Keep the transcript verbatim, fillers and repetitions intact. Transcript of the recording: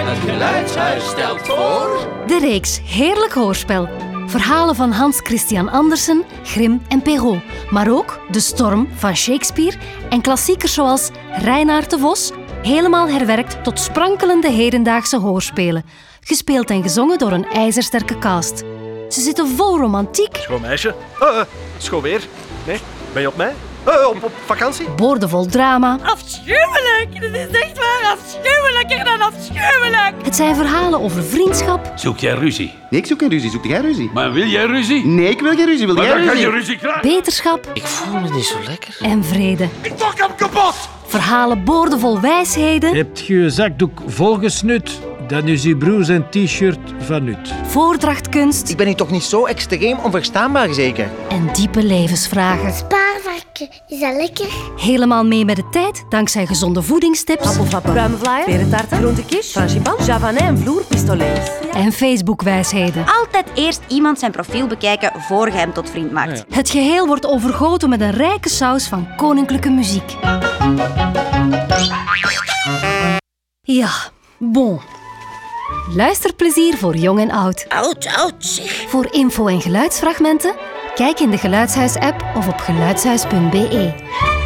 Het Geluidshuis stelt voor... De reeks Heerlijk Hoorspel. Verhalen van Hans Christian Andersen, Grimm en Perrault. Maar ook De Storm van Shakespeare en klassiekers zoals Reinaard de Vos, helemaal herwerkt tot sprankelende hedendaagse hoorspelen. Gespeeld en gezongen door een ijzersterke cast. Ze zitten vol romantiek. Schoon meisje. Uh, uh, schoon weer. Nee, ben je op mij? Uh, op, op vakantie? Boordevol drama. Afschuwelijk! Dit is echt waar afschuwelijker dan afschuwelijk! Het zijn verhalen over vriendschap. Zoek jij ruzie? Nee, ik zoek geen ruzie. Zoek jij ruzie? Maar wil jij ruzie? Nee, ik wil geen ruzie. Wil Maar jij dan ga ruzie? je ruzie krijgen. Beterschap Ik voel me niet zo lekker. en vrede. Ik pak hem kapot! Verhalen boordevol wijsheden. Hebt je je zakdoek volgesnut, dan is je blouse en t-shirt van nut. Voordrachtkunst Ik ben hier toch niet zo extreem onverstaanbaar, zeker? en diepe levensvragen. Spaarvarken, is dat lekker? Helemaal mee met de tijd dankzij gezonde voedingstips Appelflappen, pruimenvlaaien, perentaarten, groentekies, frangipan, javanais en vloerpistolets. en Facebook-wijsheden. Altijd eerst iemand zijn profiel bekijken voor je hem tot vriend maakt. Het geheel wordt overgoten met een rijke saus van koninklijke muziek. Ja, bon. Luisterplezier voor jong en oud. Oud, oud, zeg. Voor info en geluidsfragmenten, kijk in de Geluidshuis-app of op geluidshuis punt be.